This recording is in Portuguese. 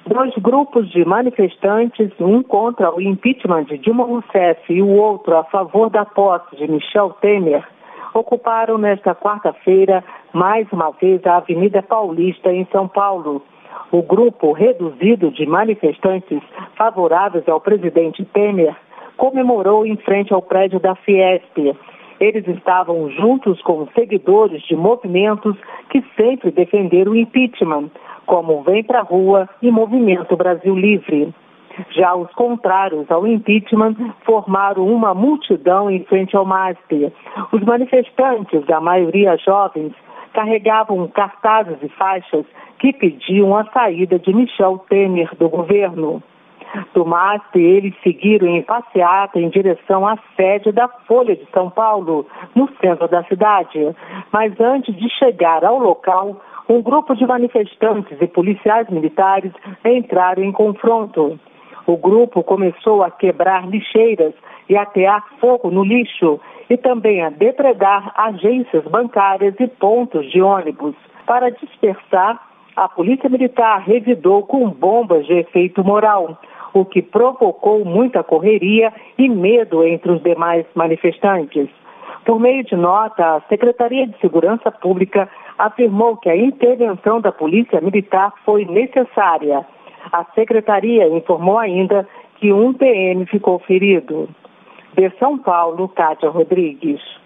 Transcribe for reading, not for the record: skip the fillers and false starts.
Dois grupos de manifestantes, um contra o impeachment de Dilma Rousseff e o outro a favor da posse de Michel Temer, ocuparam nesta quarta-feira mais uma vez a Avenida Paulista em São Paulo. O grupo reduzido de manifestantes favoráveis ao presidente Temer comemorou em frente ao prédio da Fiesp. Eles estavam juntos com seguidores de movimentos que sempre defenderam o impeachment, como Vem Pra Rua e Movimento Brasil Livre. Já os contrários ao impeachment formaram uma multidão em frente ao MASP. Os manifestantes, a maioria jovens, carregavam cartazes e faixas que pediam a saída de Michel Temer do governo. Do MASP, eles seguiram em passeata em direção à sede da Folha de São Paulo, no centro da cidade. Mas antes de chegar ao local, um grupo de manifestantes e policiais militares entraram em confronto. O grupo começou a quebrar lixeiras e atear fogo no lixo e também a depredar agências bancárias e pontos de ônibus. Para dispersar, a polícia militar revidou com bombas de efeito moral, o que provocou muita correria e medo entre os demais manifestantes. Por meio de nota, a Secretaria de Segurança Pública afirmou que a intervenção da Polícia Militar foi necessária. A Secretaria informou ainda que um PM ficou ferido. De São Paulo, Kátia Rodrigues.